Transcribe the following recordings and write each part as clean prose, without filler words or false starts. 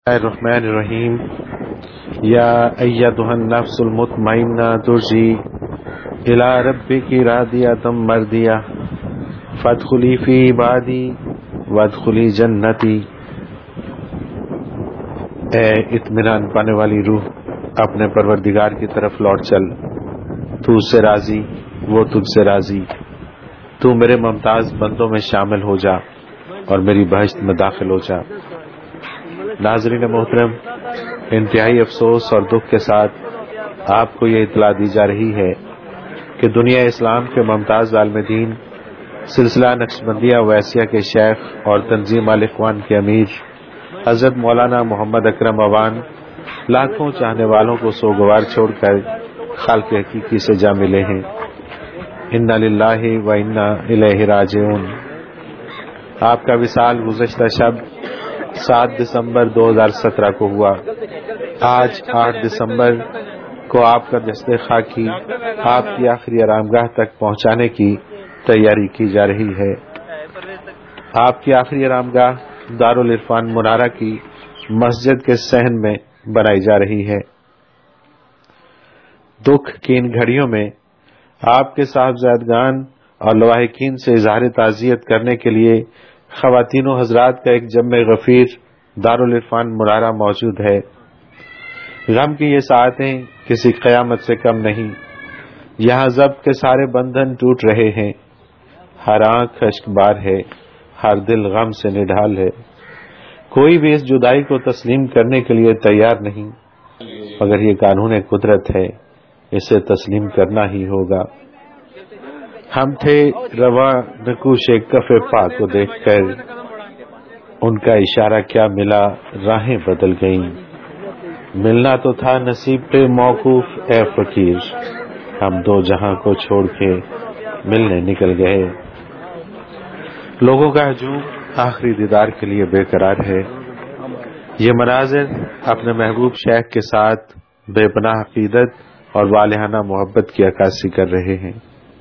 الرحمن الرحیم یا ایتها النفس المطمئنہ ترجی الی ربک راضیۃ مرضیہ فادخلی فی عبادی وادخلی جنتی۔ اے اطمینان پانے والی روح، اپنے پروردگار کی طرف لوٹ چل، تو اس سے راضی، وہ تجھ سے راضی، تو میرے ممتاز بندوں میں شامل ہو جا اور میری بہشت میں داخل ہو جا۔ ناظرین محترم، انتہائی افسوس اور دکھ کے ساتھ آپ کو یہ اطلاع دی جا رہی ہے کہ دنیا اسلام کے ممتاز عالم دین سلسلہ نقشبندیہ اویسیہ کے شیخ اور تنظیم الاخوان کے امیر حضرت مولانا محمد اکرم عوان لاکھوں چاہنے والوں کو سوگوار چھوڑ کر خالق حقیقی سے جا ملے ہیں۔ انا للہ و انا الیہ راجعون۔ آپ کا وصال گزشتہ شب 7 دسمبر 2017 کو ہوا۔ آج 8 دسمبر کو آپ کا جسد خاکی آپ کی آخری آرامگاہ تک پہنچانے کی تیاری کی جا رہی ہے۔ آپ کی آخری آرامگاہ دارالعرفان منارہ کی مسجد کے صحن میں بنائی جا رہی ہے۔ دکھ کی ان گھڑیوں میں آپ کے صاحبزادگان اور لواحقین سے اظہار تعزیت کرنے کے لیے خواتین و حضرات کا ایک جمع غفیر دارالعرفان منارہ موجود ہے۔ غم کی یہ ساعتیں کسی قیامت سے کم نہیں۔ یہاں ضبط کے سارے بندھن ٹوٹ رہے ہیں، ہر آنکھ اشک بار ہے، ہر دل غم سے نڈھال ہے۔ کوئی بھی اس جدائی کو تسلیم کرنے کے لیے تیار نہیں، مگر یہ قانون قدرت ہے، اسے تسلیم کرنا ہی ہوگا۔ ہم تھے رواں نکوش کف پا کو دیکھ کر، ان کا اشارہ کیا ملا، راہیں بدل گئیں۔ ملنا تو تھا نصیب پہ موقوف اے فقیر، ہم دو جہاں کو چھوڑ کے ملنے نکل گئے۔ لوگوں کا ہجوم آخری دیدار کے لیے بے قرار ہے۔ یہ مناظر اپنے محبوب شیخ کے ساتھ بے پناہ عقیدت اور والہانہ محبت کی عکاسی کر رہے ہیں۔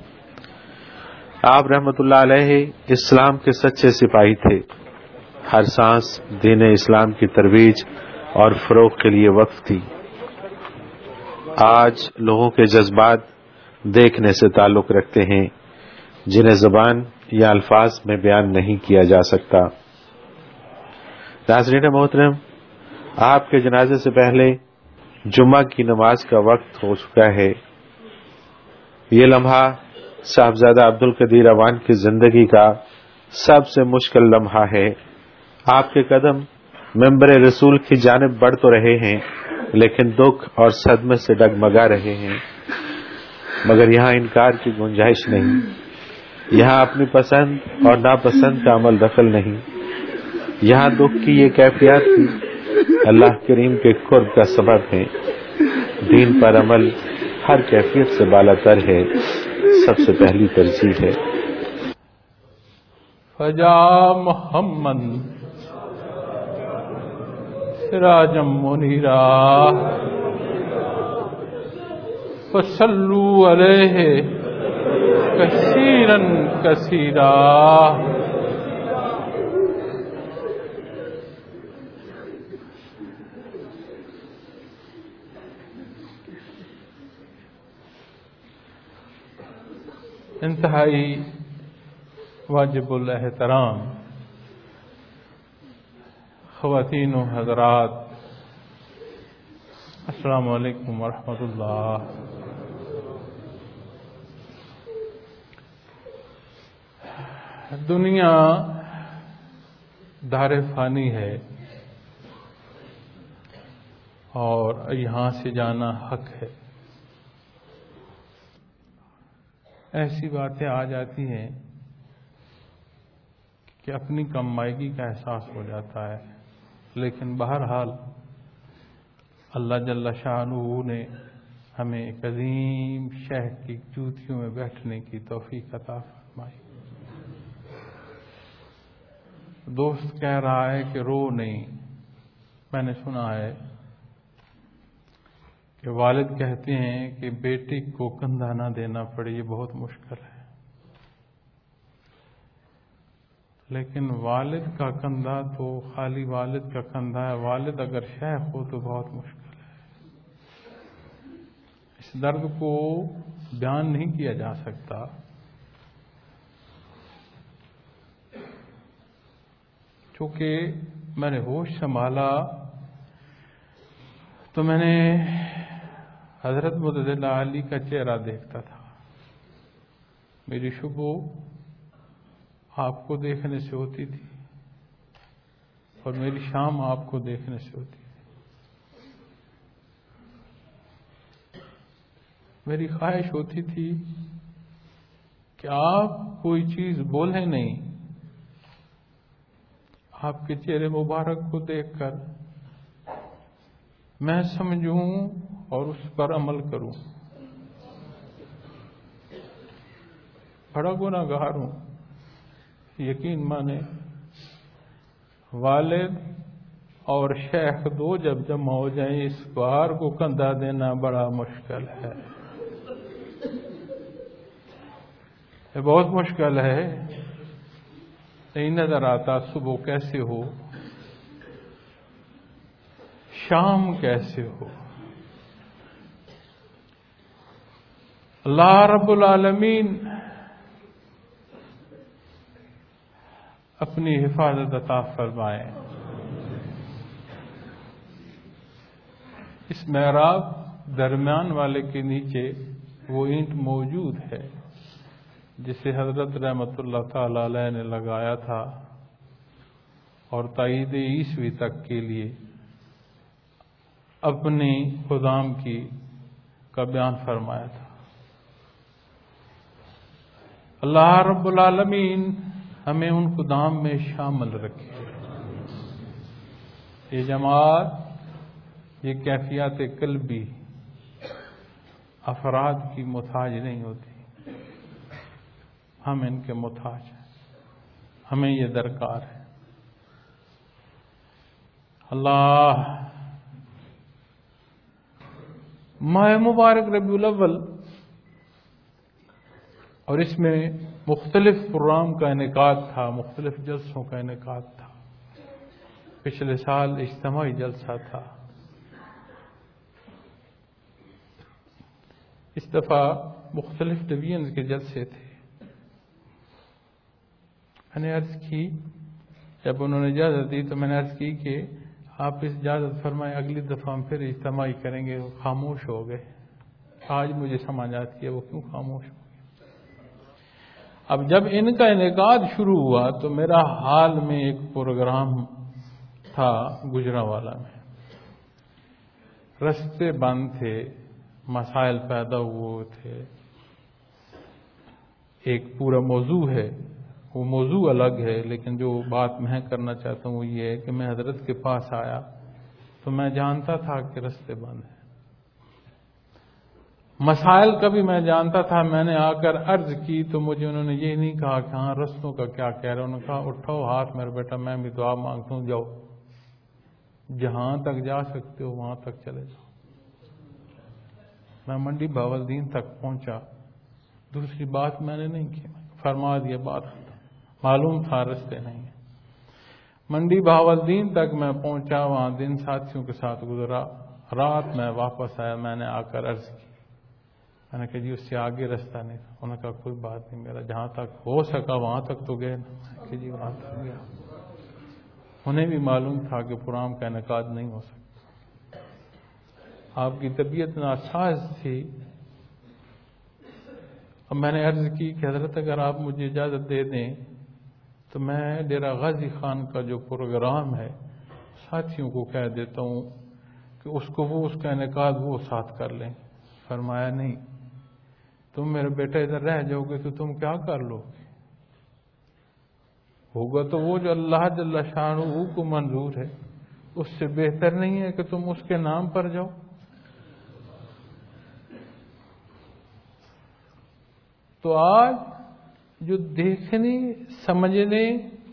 آپ رحمت اللہ علیہ اسلام کے سچے سپاہی تھے۔ ہر سانس دین اسلام کی ترویج اور فروغ کے لیے وقف تھی۔ آج لوگوں کے جذبات دیکھنے سے تعلق رکھتے ہیں، جنہیں زبان یا الفاظ میں بیان نہیں کیا جا سکتا۔ ناظرین محترم، آپ کے جنازے سے پہلے جمعہ کی نماز کا وقت ہو چکا ہے۔ یہ لمحہ صاحبزادہ عبدالقدیر عوان کی زندگی کا سب سے مشکل لمحہ ہے۔ آپ کے قدم منبر رسول کی جانب بڑھ تو رہے ہیں، لیکن دکھ اور صدمے سے ڈگمگا رہے ہیں، مگر یہاں انکار کی گنجائش نہیں۔ یہاں اپنی پسند اور ناپسند کا عمل دخل نہیں۔ یہاں دکھ کی یہ کیفیات بھی اللہ کریم کے قرب کا سبب ہے۔ دین پر عمل ہر کیفیت سے بالا تر ہے، سب سے پہلی ترجیح ہے۔ فجا محمد سراجا منیرا فصلوا علیہ کثیرا کثیرا۔ انتہائی واجب الاحترام خواتین و حضرات، السلام علیکم ورحمۃ اللہ۔ دنیا دار فانی ہے اور یہاں سے جانا حق ہے۔ ایسی باتیں آ جاتی ہیں کہ اپنی کمائیگی کا احساس ہو جاتا ہے، لیکن بہرحال اللہ جل شانہ نے ہمیں ایک عظیم شیخ کی جوتیوں میں بیٹھنے کی توفیق عطا فرمائی۔ دوست کہہ رہا ہے کہ رو نہیں۔ میں نے سنا ہے کہ والد کہتے ہیں کہ بیٹی کو کندھا نہ دینا پڑے، یہ بہت مشکل ہے، لیکن والد کا کندھا تو خالی والد کا کندھا ہے، والد اگر شیخ ہو تو بہت مشکل ہے۔ اس درد کو بیان نہیں کیا جا سکتا۔ چونکہ میں نے ہوش سنبھالا تو میں نے حضرت متضل علی کا چہرہ دیکھتا تھا۔ میری شبو آپ کو دیکھنے سے ہوتی تھی اور میری شام آپ کو دیکھنے سے ہوتی تھی۔ میری خواہش ہوتی تھی کہ آپ کوئی چیز بولیں نہیں، آپ کے چہرے مبارک کو دیکھ کر میں سمجھوں اور اس پر عمل کروں۔ بڑا گناہگار ہوں، یقین مانے۔ والد اور شیخ دو جب جمع ہو جائیں، اس بار کو کندھا دینا بڑا مشکل ہے، یہ بہت مشکل ہے۔ نہیں نظر آتا صبح کیسے ہو، شام کیسے ہو۔ اللہ رب العالمین اپنی حفاظت عطا فرمائے۔ اس محراب درمیان والے کے نیچے وہ اینٹ موجود ہے جسے حضرت رحمت اللہ تعالی علیہ نے لگایا تھا اور تائید عیسوی تک کے لیے اپنی خدام کا بیان فرمایا تھا۔ اللہ رب العالمین ہمیں ان خدام میں شامل رکھے۔ یہ جماعت، یہ کیفیات قلبی افراد کی محتاج نہیں ہوتی، ہم ان کے محتاج ہیں، ہمیں یہ درکار ہے۔ اللہ ماہ مبارک ربیع الاول اور اس میں مختلف پروگرام کا انعقاد تھا، مختلف جلسوں کا انعقاد تھا۔ پچھلے سال اجتماعی جلسہ تھا، اس دفعہ مختلف ڈویژنز کے جلسے تھے۔ میں نے عرض کی، جب انہوں نے اجازت دی تو میں نے عرض کی کہ آپ اس اجازت فرمائیں، اگلی دفعہ ہم پھر اجتماعی کریں گے۔ وہ خاموش ہو گئے۔ آج مجھے سمجھ آتی ہے وہ کیوں خاموش ہو گئے۔ اب جب ان کا انعقاد شروع ہوا تو میرا حال میں ایک پروگرام تھا گجرانوالہ میں، رستے بند تھے، مسائل پیدا ہوئے تھے۔ ایک پورا موضوع ہے، وہ موضوع الگ ہے، لیکن جو بات میں کرنا چاہتا ہوں وہ یہ ہے کہ میں حضرت کے پاس آیا تو میں جانتا تھا کہ رستے بند ہیں، مسائل کا بھی میں جانتا تھا۔ میں نے آ کر عرض کی تو مجھے انہوں نے یہ نہیں کہا کہ ہاں رستوں کا کیا کہہ رہے، انہوں نے کہا اٹھاؤ ہاتھ میرے بیٹا، میں بھی دعا مانگتا ہوں، جاؤ جہاں تک جا سکتے ہو وہاں تک چلے جاؤ۔ میں منڈی بہاولدین تک پہنچا، دوسری بات میں نے نہیں کی، فرما دیا بات، معلوم تھا رستے نہیں ہیں۔ منڈی بہاولدین تک میں پہنچا، وہاں دن ساتھیوں کے ساتھ گزرا، رات میں واپس آیا۔ میں نے آ کر عرض کی، میں نے کہا جی اس سے آگے رستہ نہیں تھا۔ انہوں نے کہا کوئی بات نہیں، میرا جہاں تک ہو سکا وہاں تک تو گئے نا۔ میں نے کہا جی وہاں تک گیا۔ انہیں بھی معلوم تھا کہ پروگرام کا انعقاد نہیں ہو سکتا۔ آپ کی طبیعت ناساز تھی۔ اب میں نے عرض کی کہ حضرت اگر آپ مجھے اجازت دے دیں تو میں ڈیرہ غازی خان کا جو پروگرام ہے ساتھیوں کو کہہ دیتا ہوں کہ اس کا انعقاد وہ ساتھ کر لیں۔ فرمایا نہیں، تم میرے بیٹے ادھر رہ جاؤ گے تو تم کیا کر لو گے؟ ہوگا تو وہ جو اللہ جل شانہ کو منظور ہے، اس سے بہتر نہیں ہے کہ تم اس کے نام پر جاؤ۔ تو آج جو دیکھنے، سمجھنے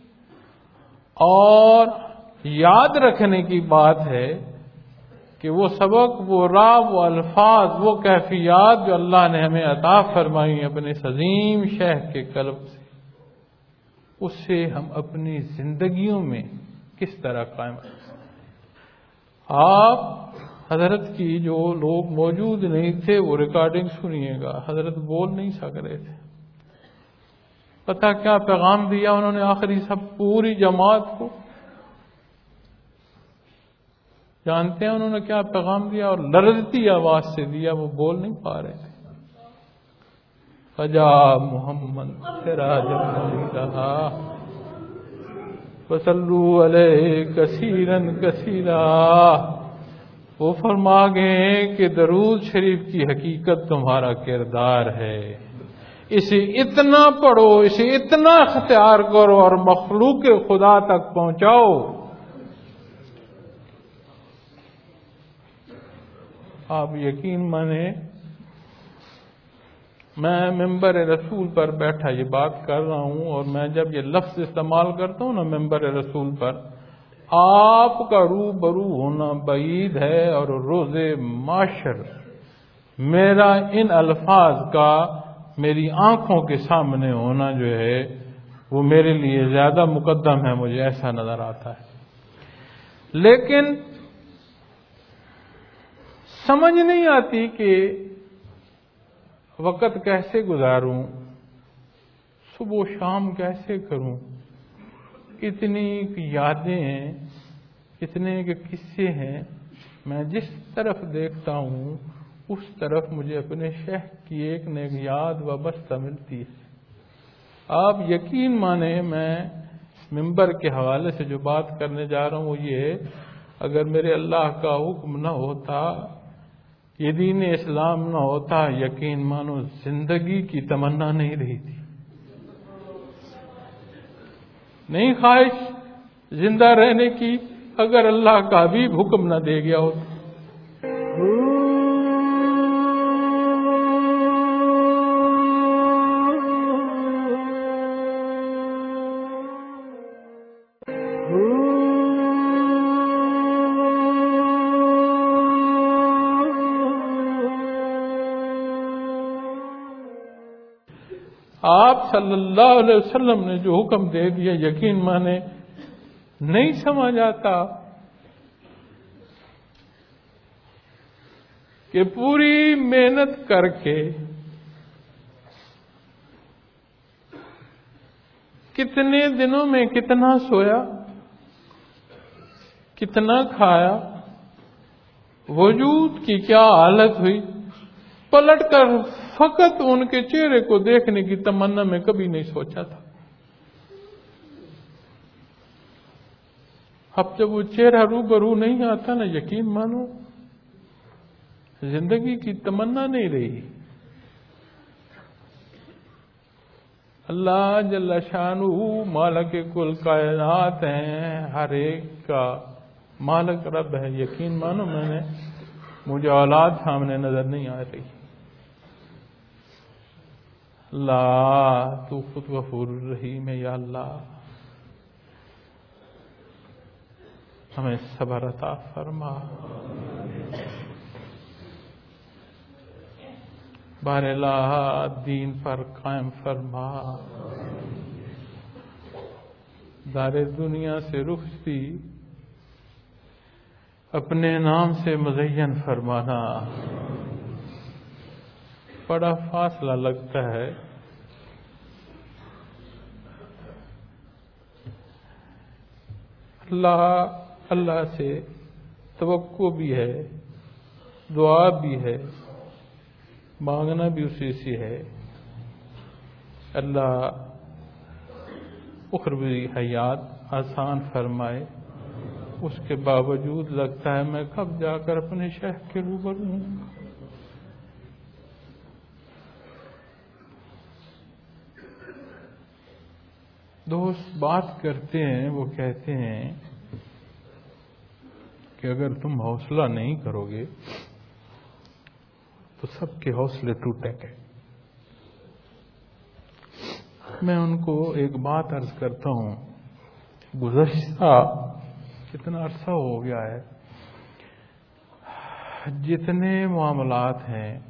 اور یاد رکھنے کی بات ہے کہ وہ سبق، وہ راہ، وہ الفاظ، وہ کیفیات جو اللہ نے ہمیں عطا فرمائی اپنے عظیم شیخ کے قلب سے، اسے ہم اپنی زندگیوں میں کس طرح قائم رکھ سکتے ہیں۔ آپ حضرت کی جو لوگ موجود نہیں تھے وہ ریکارڈنگ سنیے گا، حضرت بول نہیں سک رہے تھے، پتہ کیا پیغام دیا انہوں نے آخری سب پوری جماعت کو؟ جانتے ہیں انہوں نے کیا پیغام دیا؟ اور لرزتی آواز سے دیا، وہ بول نہیں پا رہے تھے۔ فجا محمد سراجا منیرا وصلوا علیہ کثیرا کثیرا۔ وہ فرما گئے کہ درود شریف کی حقیقت تمہارا کردار ہے، اسے اتنا پڑھو، اسے اتنا اختیار کرو اور مخلوق خدا تک پہنچاؤ۔ آپ یقین مانیں، میں ممبر رسول پر بیٹھا یہ بات کر رہا ہوں، اور میں جب یہ لفظ استعمال کرتا ہوں نا ممبر رسول پر، آپ کا روبرو ہونا بعید ہے، اور روز معاشر میرا ان الفاظ کا میری آنکھوں کے سامنے ہونا جو ہے وہ میرے لیے زیادہ مقدم ہے، مجھے ایسا نظر آتا ہے۔ لیکن سمجھ نہیں آتی کہ وقت کیسے گزاروں، صبح و شام کیسے کروں، اتنی یادیں ہیں، اتنے کے قصے ہیں، میں جس طرف دیکھتا ہوں اس طرف مجھے اپنے شیخ کی ایک نہ ایک یاد وابستہ ملتی ہے۔ آپ یقین مانیں، میں ممبر کے حوالے سے جو بات کرنے جا رہا ہوں وہ یہ ہے، اگر میرے اللہ کا حکم نہ ہوتا، یہ دین اسلام نہ ہوتا، یقین مانو زندگی کی تمنا نہیں رہی تھی، نہیں خواہش زندہ رہنے کی، اگر اللہ کا حبیب حکم نہ دے گیا ہوتا۔ آپ صلی اللہ علیہ وسلم نے جو حکم دے دیا، یقین مانے نہیں سمجھ آتا کہ پوری محنت کر کے کتنے دنوں میں کتنا سویا، کتنا کھایا، وجود کی کیا حالت ہوئی، پلٹ کر فقط ان کے چہرے کو دیکھنے کی تمنا میں کبھی نہیں سوچا تھا۔ اب جب وہ چہرہ روبرو نہیں آتا نا، یقین مانو زندگی کی تمنا نہیں رہی۔ اللہ جل شانہ مالک کل کائنات ہیں، ہر ایک کا مالک رب ہے۔ یقین مانو مجھے اولاد سامنے نظر نہیں آ رہی۔ اللہ تو خود غفور الرحیم ہے، یا اللہ ہمیں صبر عطا فرما، بار الہ دین پر قائم فرما، دار دنیا سے رخصتی اپنے نام سے مزین فرمانا۔ بڑا فاصلہ لگتا ہے، اللہ سے توقع بھی ہے، دعا بھی ہے، مانگنا بھی اسی سے ہے۔ اللہ اخروی حیات آسان فرمائے، اس کے باوجود لگتا ہے میں کب جا کر اپنے شیخ کے روبرو ہوں۔ دوست بات کرتے ہیں، وہ کہتے ہیں کہ اگر تم حوصلہ نہیں کرو گے تو سب کے حوصلے ٹوٹیں گے۔ میں ان کو ایک بات عرض کرتا ہوں، گزشتہ کتنا عرصہ ہو گیا ہے، جتنے معاملات ہیں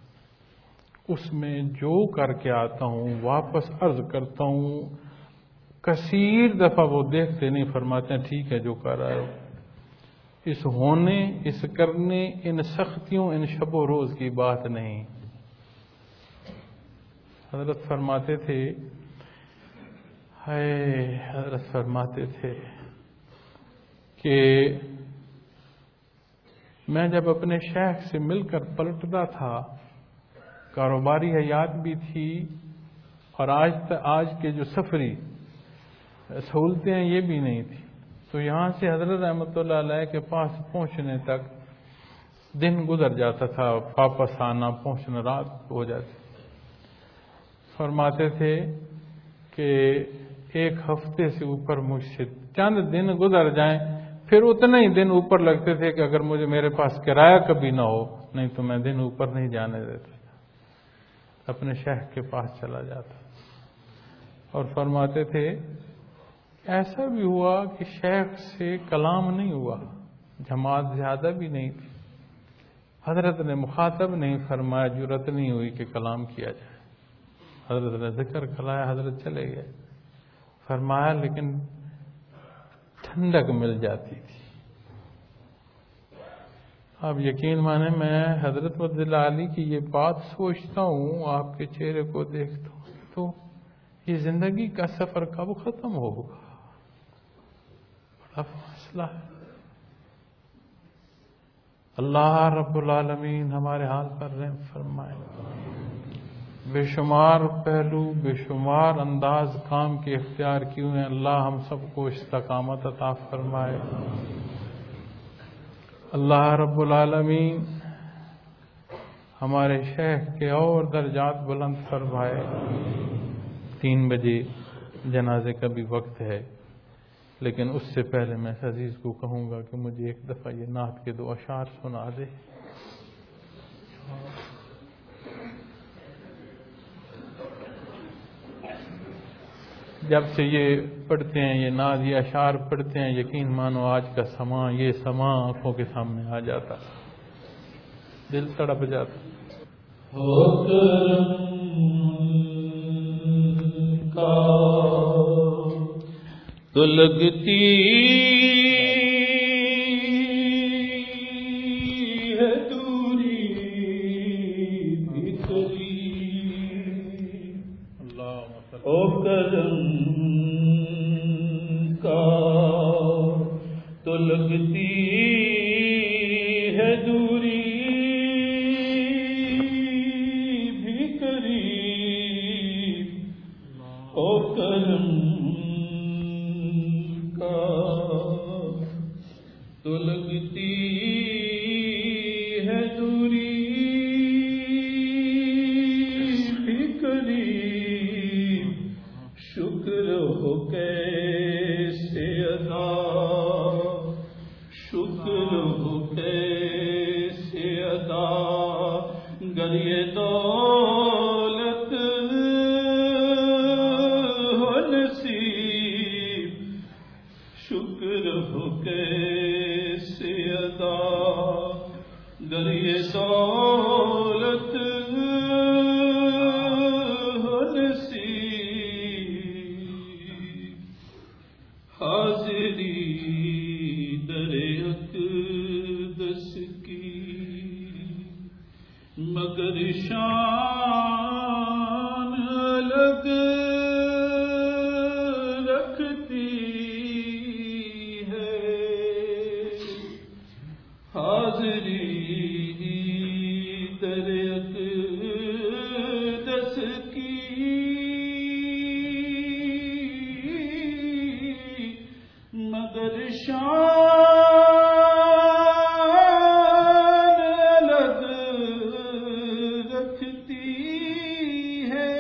اس میں جو کر کے آتا ہوں واپس عرض کرتا ہوں، کثیر دفعہ وہ دیکھتے نہیں، فرماتے ہیں ٹھیک ہے جو کر رہا ہے، اس ہونے، اس کرنے، ان سختیوں، ان شب و روز کی بات نہیں۔ حضرت فرماتے تھے، حضرت فرماتے تھے کہ میں جب اپنے شیخ سے مل کر پلٹتا تھا، کاروباری حیات بھی تھی، اور آج کے جو سفری سہولتیں ہیں یہ بھی نہیں تھی، تو یہاں سے حضرت رحمۃ اللہ علیہ کے پاس پہنچنے تک دن گزر جاتا تھا، واپس آنا پہنچنا رات ہو جاتی۔ فرماتے تھے کہ ایک ہفتے سے اوپر مجھ سے چند دن گزر جائیں، پھر اتنے ہی دن اوپر لگتے تھے کہ اگر مجھے میرے پاس کرایہ کبھی نہ ہو، نہیں تو میں دن اوپر نہیں جانے دیتا، اپنے شیخ کے پاس چلا جاتا۔ اور فرماتے تھے ایسا بھی ہوا کہ شیخ سے کلام نہیں ہوا، جماعت زیادہ بھی نہیں تھی، حضرت نے مخاطب نہیں فرمایا، جرأت نہیں ہوئی کہ کلام کیا جائے، حضرت نے ذکر کرایا، حضرت چلے گئے۔ فرمایا لیکن ٹھنڈک مل جاتی تھی۔ اب یقین مانے میں حضرت مدلہ علی کی یہ بات سوچتا ہوں، آپ کے چہرے کو دیکھتا ہوں تو یہ زندگی کا سفر کب ختم ہوگا؟ بڑا فاصلہ ہے۔ اللہ رب العالمین ہمارے حال پر رحم فرمائے، بے شمار پہلو، بے شمار انداز کام کے اختیار کیوں ہیں، اللہ ہم سب کو استقامت عطا فرمائے۔ اللہ رب العالمین ہمارے شیخ کے اور درجات بلند فرمائے۔ 3 بجے جنازے کا بھی وقت ہے، لیکن اس سے پہلے میں اس عزیز کو کہوں گا کہ مجھے ایک دفعہ یہ نعت کے 2 اشعار سنا دے۔ جب سے یہ پڑھتے ہیں، یہ نعت، یہ اشعار پڑھتے ہیں، یقین مانو آج کا سماں، یہ سماں آنکھوں کے سامنے آ جاتا، دل تڑپ جاتا۔ ہو کرم کا تو لگتی ہے دوری بھی قریب، ہو کرم کا تو لگتی ہے دوری بھی قریب، ہو کرم تو لگتی ہے دوری بھی قریب، شکر ہو کیسے ادا، شکر ہو کیسے ادا، گر یہ دولت ہو نصیب، شکر ہو کیسے ادا، گر یہ دولت ہو نصیب، حاضری در اقدس کی مگر شان الگ رکھتی ہے، حاضری در اقدس کی مگر شان الگ رکھتی ہے،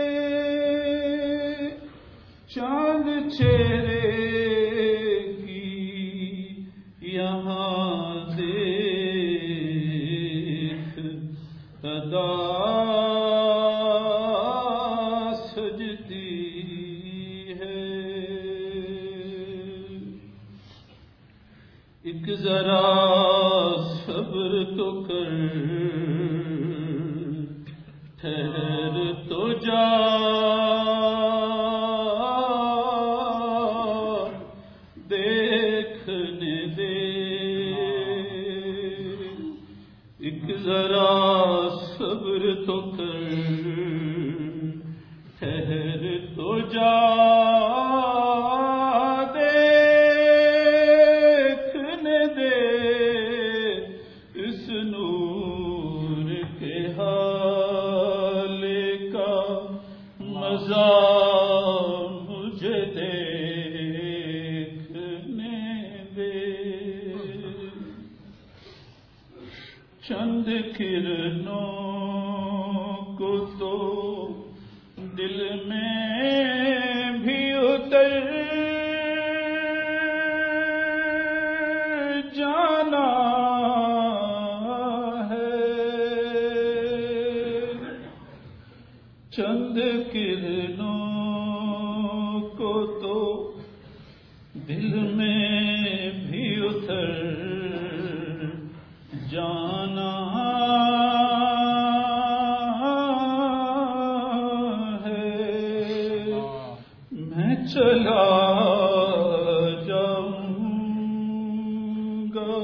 چاند چہرے کی یہاں دیکھ ادا سجتی ہے، ایک ذرا صبر تو کر، ٹھہر تو جا، ذرا صبر تو کر، ٹھہر تو جا، دیکھنے دے اس نور کے حال کا مزہ مجھے دیکھنے دے۔ چند کرنوں کو تو دل میں بھی اتر جانا ہے، چند کرنوں کو تو دل میں بھی اتر جانا چلا جاؤں گا،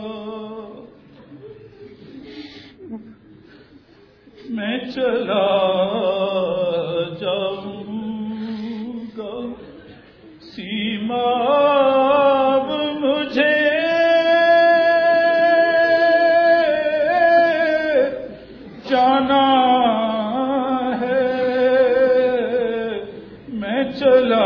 میں چلا جاؤں گا، سیما اب مجھے جانا ہے، میں چلا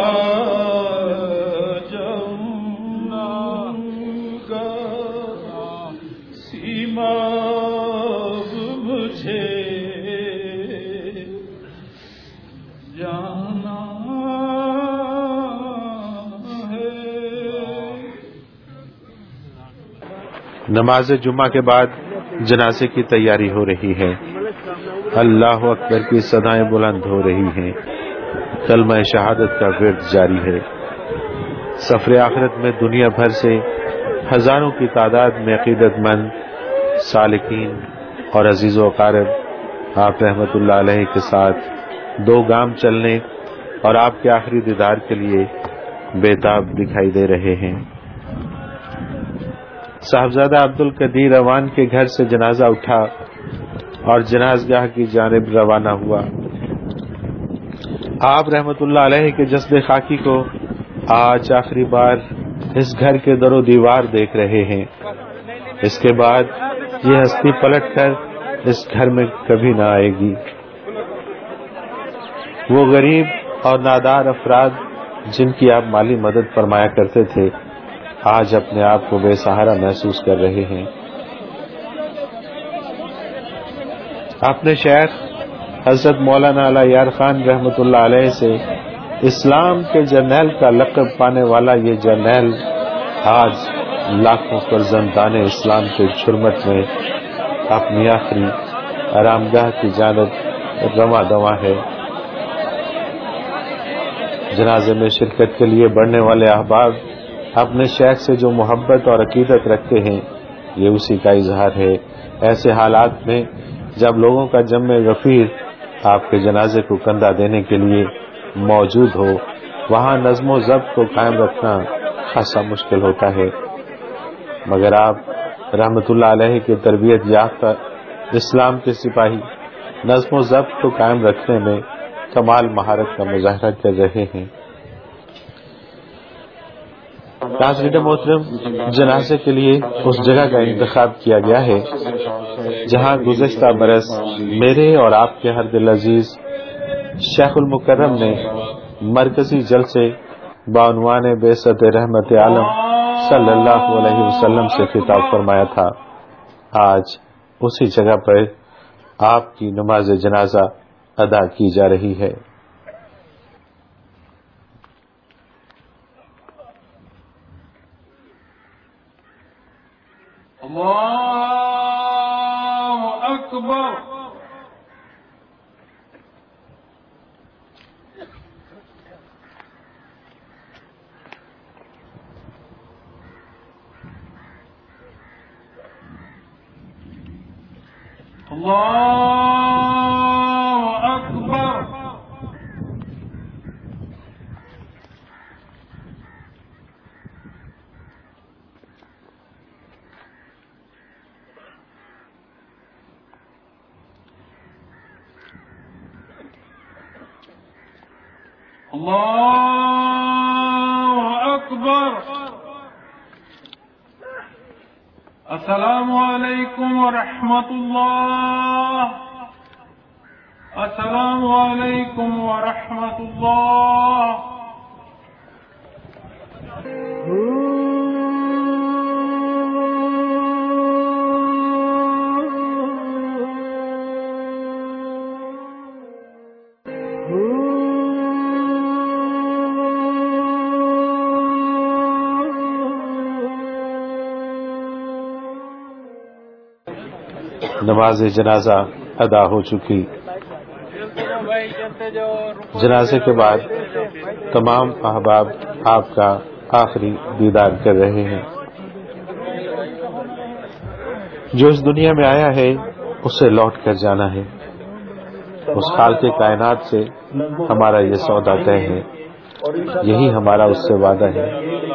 نماز جمعہ کے بعد جنازے کی تیاری ہو رہی ہے، اللہ اکبر کی صدائیں بلند ہو رہی ہیں، کلمہ شہادت کا ورد جاری ہے۔ سفر آخرت میں دنیا بھر سے ہزاروں کی تعداد میں عقیدت مند سالکین اور عزیز و اقارب آپ رحمت اللہ علیہ کے ساتھ دو گام چلنے اور آپ کے آخری دیدار کے لیے بےتاب دکھائی دے رہے ہیں۔ صاحبزادہ عبد القدیر اوان کے گھر سے جنازہ اٹھا اور جنازگاہ کی جانب روانہ ہوا۔ آپ رحمت اللہ علیہ کے جسد خاکی کو آج آخری بار اس گھر کے در و دیوار دیکھ رہے ہیں، اس کے بعد یہ ہستی پلٹ کر اس گھر میں کبھی نہ آئے گی۔ وہ غریب اور نادار افراد جن کی آپ مالی مدد فرمایا کرتے تھے آج اپنے آپ کو بے سہارا محسوس کر رہے ہیں۔ اپنے شیخ حضرت مولانا علی یار خان رحمت اللہ علیہ سے اسلام کے جرنیل کا لقب پانے والا یہ جرنیل آج لاکھوں فرزندان اسلام کے جھرمٹ میں اپنی آخری آرامگاہ کی جانب رواں دواں ہے۔ جنازے میں شرکت کے لیے بڑھنے والے احباب اپنے شیخ سے جو محبت اور عقیدت رکھتے ہیں یہ اسی کا اظہار ہے۔ ایسے حالات میں جب لوگوں کا جمع غفیر آپ کے جنازے کو کندھا دینے کے لیے موجود ہو، وہاں نظم و ضبط کو قائم رکھنا خاصا مشکل ہوتا ہے، مگر آپ رحمت اللہ علیہ کے تربیت یافتہ اسلام کے سپاہی نظم و ضبط کو قائم رکھنے میں کمال مہارت کا مظاہرہ کر رہے ہیں۔ ناظرین محترم، جنازے کے لیے اس جگہ کا انتخاب کیا گیا ہے جہاں گزشتہ برس میرے اور آپ کے ہر دل عزیز شیخ المکرم نے مرکزی جلسے بعنوان بعثت رحمت عالم صلی اللہ علیہ وسلم سے خطاب فرمایا تھا۔ آج اسی جگہ پر آپ کی نماز جنازہ ادا کی جا رہی ہے۔ اللہ اکبر۔ اللہ اکبر۔ اللہ اکبر. السلام علیکم ورحمۃ اللہ. السلام علیکم ورحمۃ اللہ. نماز جنازہ ادا ہو چکی. جنازے کے بعد تمام احباب آپ کا آخری دیدار کر رہے ہیں. جو اس دنیا میں آیا ہے اسے لوٹ کر جانا ہے. اس خالق کائنات سے ہمارا یہ سودا طے ہے. یہی ہمارا اس سے وعدہ ہے.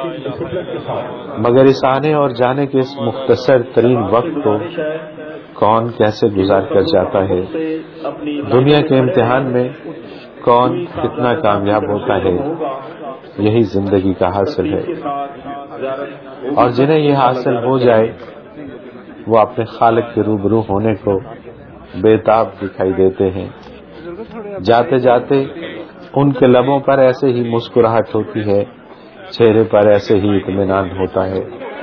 مگر اس آنے اور جانے کے اس مختصر ترین وقت کو کون کیسے گزار کر جاتا ہے؟ دنیا کے امتحان میں کون کتنا کامیاب ہوتا ہے؟ یہی زندگی کا حاصل ہے. اور جنہیں یہ حاصل ہو جائے وہ اپنے خالق کے روبرو ہونے کو بے تاب دکھائی دیتے ہیں. جاتے جاتے ان کے لبوں پر ایسے ہی مسکراہٹ ہوتی ہے، چہرے پر ایسے ہی اطمینان ہوتا ہے.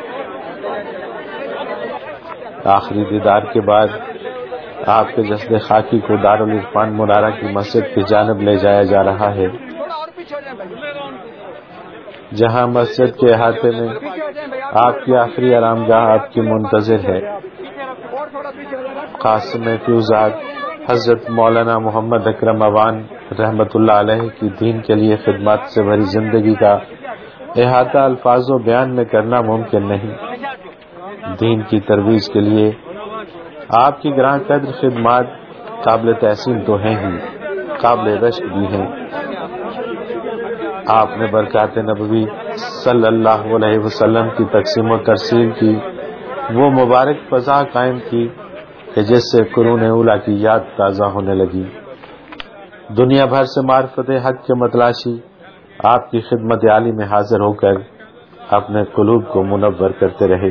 آخری دیدار کے بعد آپ کے جسد خاکی کو دارالعرفان منارہ کی مسجد کی جانب لے جایا جا رہا ہے، جہاں مسجد کے احاطے میں آپ کی آخری آرامگاہ آپ کی منتظر ہے. قاسم فیوزات حضرت مولانا محمد اکرم اوان رحمت اللہ علیہ کی دین کے لیے خدمات سے بھری زندگی کا احاطہ الفاظ و بیان میں کرنا ممکن نہیں. دین کی ترویج کے لیے آپ کی گراں قدر خدمات قابل تحسین تو ہیں ہی، قابل رشک بھی ہیں. آپ نے برکات نبوی صلی اللہ علیہ وسلم کی تقسیم و ترسیل کی وہ مبارک فضا قائم کی کہ جس سے قرون اولیٰ کی یاد تازہ ہونے لگی. دنیا بھر سے معرفت حق کے متلاشی آپ کی خدمت عالی میں حاضر ہو کر اپنے قلوب کو منور کرتے رہے.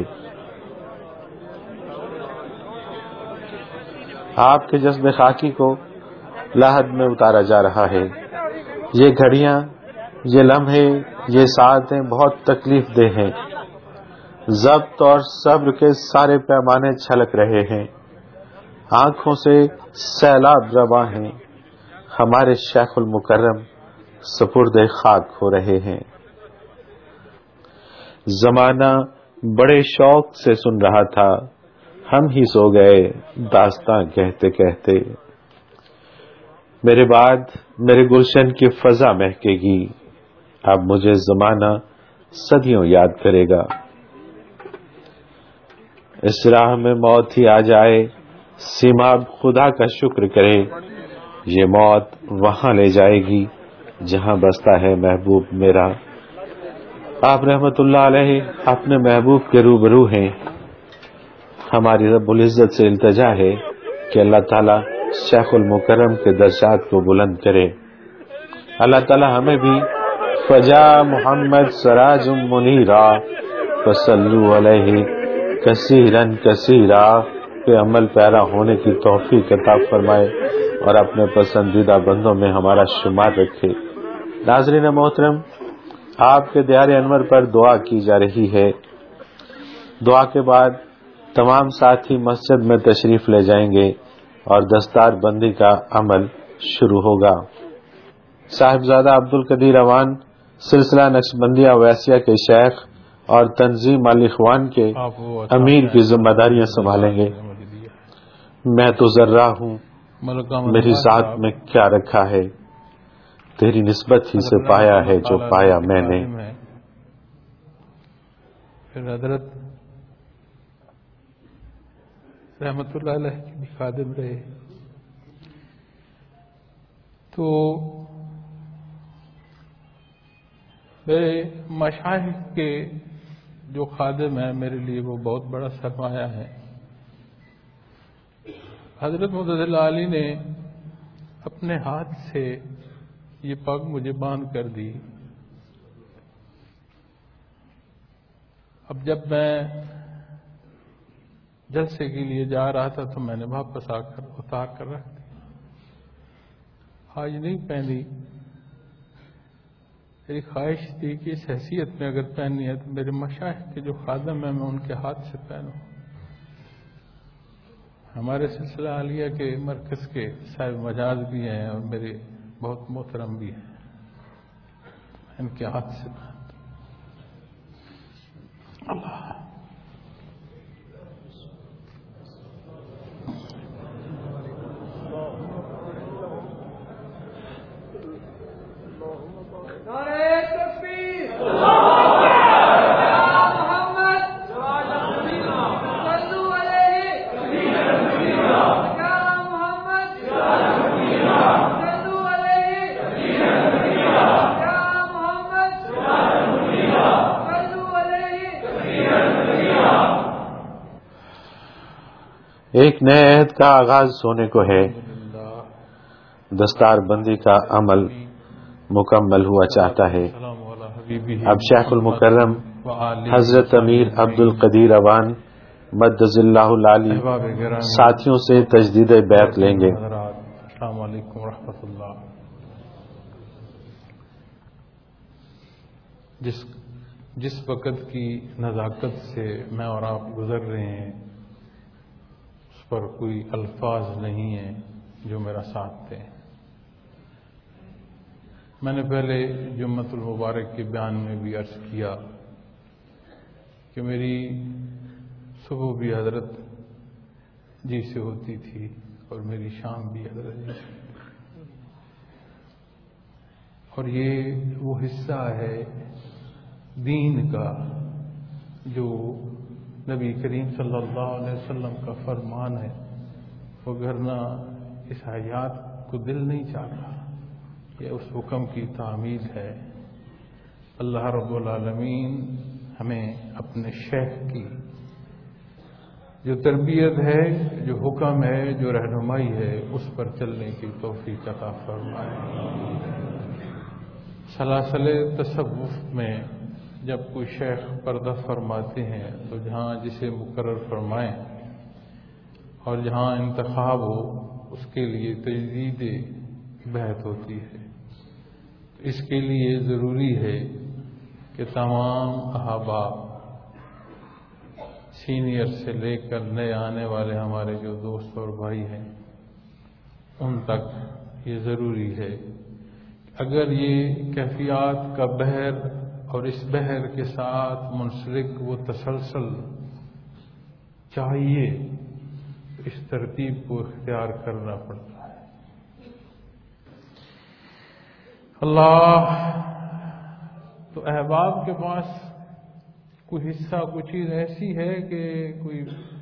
آپ کے جذب خاکی کو لحد میں اتارا جا رہا ہے. یہ گھڑیاں، یہ لمحے، یہ ساعتیں بہت تکلیف دہ ہیں. ضبط اور صبر کے سارے پیمانے چھلک رہے ہیں. آنکھوں سے سیلاب رواں ہیں. ہمارے شیخ المکرم سپرد خاک ہو رہے ہیں. زمانہ بڑے شوق سے سن رہا تھا، ہم ہی سو گئے داستاں کہتے کہتے. میرے بعد میرے گلشن کی فضا مہکے گی، اب مجھے زمانہ صدیوں یاد کرے گا. اس راہ میں موت ہی آ جائے، سیماب خدا کا شکر کرے. یہ موت وہاں لے جائے گی جہاں بستا ہے محبوب میرا. آپ رحمت اللہ علیہ اپنے محبوب کے روبرو ہیں. ہماری رب العزت سے التجا ہے کہ اللہ تعالیٰ شیخ المکرم کے درجات کو بلند کرے. اللہ تعالیٰ ہمیں بھی فجا محمد سراج منیرا فصلوا علیہ کثیرا کثیرا کے عمل پیرا ہونے کی توفیق عطا فرمائے اور اپنے پسندیدہ بندوں میں ہمارا شمار رکھے. ناظرین محترم، آپ کے دیار انور پر دعا کی جا رہی ہے. دعا کے بعد تمام ساتھی مسجد میں تشریف لے جائیں گے اور دستار بندی کا عمل شروع ہوگا. صاحبزادہ عبدالقدیر اوان سلسلہ نقشبندیہ ویسیہ کے شیخ اور تنظیم الاخوان کے امیر کی ذمہ داریاں سنبھالیں گے. میں تو ذرہ ہوں، میری ذات میں کیا رکھا ہے، تیری نسبت ہی سے پایا ہے جو پایا میں نے. پھر حضرت رحمت اللہ علیہ کے بھی خادم رہے، تو میرے مشائخ کے جو خادم ہیں میرے لیے وہ بہت بڑا سرمایہ ہے. حضرت مدد علی نے اپنے ہاتھ سے یہ پگ مجھے باندھ کر دی. اب جب میں جلسے کے لیے جا رہا تھا تو میں نے واپس آ کر اتار کر رکھ دی. آج نہیں پہنی. میری خواہش تھی کہ اس حیثیت میں اگر پہننی ہے تو میرے مشائخ کے جو خادم ہیں میں ان کے ہاتھ سے پہنوں. ہمارے سلسلہ عالیہ کے مرکز کے صاحب مجاز بھی ہیں اور میرے بہت محترم بھی ہیں. ان کے ہاتھ سے اللہ. ایک نئے عہد کا آغاز ہونے کو ہے. دستار بندی کا عمل مکمل ہوا چاہتا ہے. اب شیخ المکرم حضرت امیر عبد القدیر اوان مدظ اللہ العالی ساتھیوں سے تجدید بیعت لیں گے. السلام علیکم ورحمۃ اللہ. جس وقت کی نزاکت سے میں اور آپ گزر رہے ہیں اس پر کوئی الفاظ نہیں ہیں جو میرا ساتھ دیں. میں نے پہلے جمعۃ المبارک کے بیان میں بھی عرض کیا کہ میری صبح بھی حضرت جی سے ہوتی تھی اور میری شام بھی حضرت جی سے. اور یہ وہ حصہ ہے دین کا جو نبی کریم صلی اللہ علیہ وسلم کا فرمان ہے. وگرنہ اس حیات کو دل نہیں چاہتا. یہ اس حکم کی تعمیل ہے. اللہ رب العالمین ہمیں اپنے شیخ کی جو تربیت ہے، جو حکم ہے، جو رہنمائی ہے، اس پر چلنے کی توفیق عطا فرمائے. سلاسل تصوف میں جب کوئی شیخ پردہ فرماتے ہیں تو جہاں جسے مقرر فرمائیں اور جہاں انتخاب ہو اس کے لیے تجدید بیعت ہوتی ہے. اس کے لیے ضروری ہے کہ تمام احباب سینئر سے لے کر نئے آنے والے ہمارے جو دوست اور بھائی ہیں ان تک یہ ضروری ہے. اگر یہ کیفیات کا بحر اور اس بحر کے ساتھ منسلک وہ تسلسل چاہیے تو اس ترتیب کو اختیار کرنا پڑتا ہے. اللہ تو احباب کے پاس کوئی حصہ کوئی چیز ایسی ہے کہ کوئی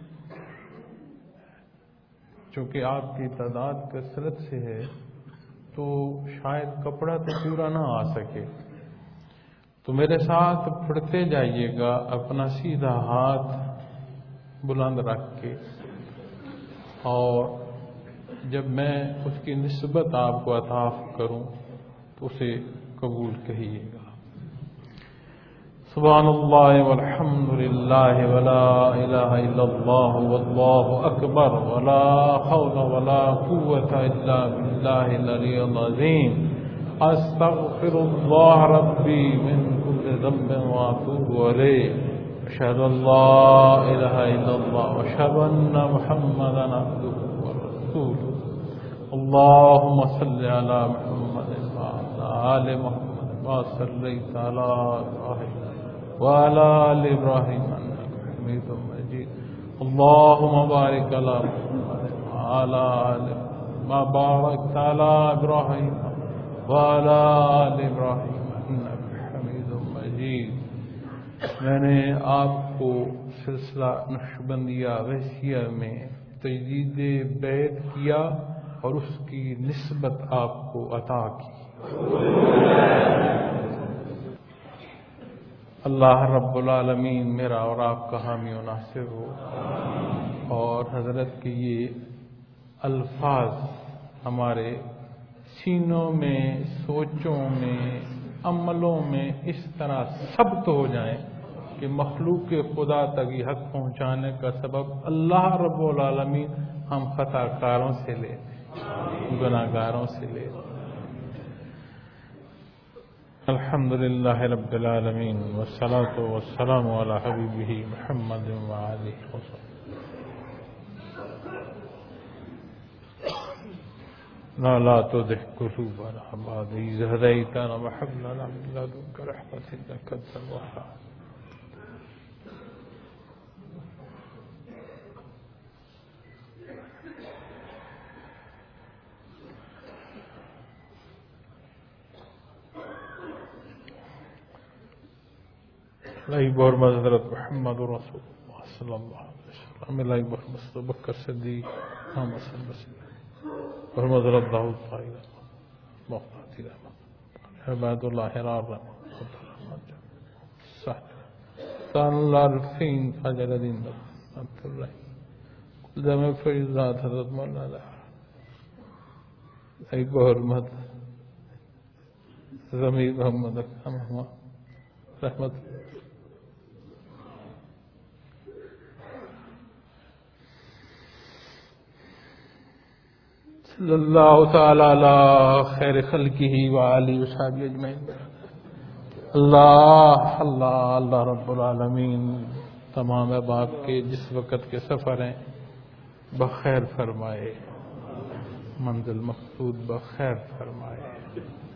چونکہ آپ کی تعداد کثرت سے ہے تو شاید کپڑا تو پورا نہ آ سکے. تو میرے ساتھ پڑھتے جائیے گا اپنا سیدھا ہاتھ بلند رکھ کے، اور جب میں اس کی نسبت آپ کو عطا کروں تو اسے قبول کہیے گا. سبحان اللہ والحمد للہ ولا الہ الا اللہ واللہ اکبر ولا حول ولا قوة الا باللہ العلی العظیم. استغفر اللہ ربی من كل ذنب واتوب الیہ. اشہد ان لا الہ الا اللہ واشہد ان محمدا عبدہ ورسولہ. اللہم صل علی محمد وعلی آل محمد ما صلیت علی ابراہیم وعلى آل إبراهيم إنك حميد مجيد. اللهم بارك على محمد وعلى آل ما باركت على إبراهيم وعلى آل إبراهيم إنك حميد مجيد. میں نے آپ کو سلسلہ نقشبندیہ غیثیہ میں تجدید بیعت کیا اور اس کی نسبت آپ کو عطا کی. اللہ رب العالمین میرا اور آپ کا حامی و ناصر ہو، اور حضرت کے یہ الفاظ ہمارے سینوں میں، سوچوں میں، عملوں میں اس طرح ثبت ہو جائیں کہ مخلوق کے خدا تک یہ حق پہنچانے کا سبب اللہ رب العالمین ہم خطا کاروں سے لے، گناہ گاروں سے لے۔ الحمد للہ رب العالمین والصلاة والسلام علی حبیبہ محمد وآلہ وصحبہ۔ لا تزغ قلوبنا بعد إذ هديتنا وهب لنا من لدنك رحمة إنك أنت الوهاب۔ لائی بور حضرت محمد رسول اللہ صلی اللہ علیہ وسلم، لائی بور مصطفی بکر صدیق محمد صلی اللہ علیہ وسلم، محمد رب داؤد طاہر مغفرتی رحمت عباد اللہ حرار رحمت سان اللہ رفین خواجہ الدین عبد اللہ جمع فیضات حضرت مولانا لائی بور ضمیر محمد اکرم رحمت صلی اللہ تعالی علی خیر خلقہ وآلہ وصحبہ اجمعین۔ اللہ رب العالمین تمام احباب کے جس وقت کے سفر ہیں بخیر فرمائے، منزل مقصود بخیر فرمائے۔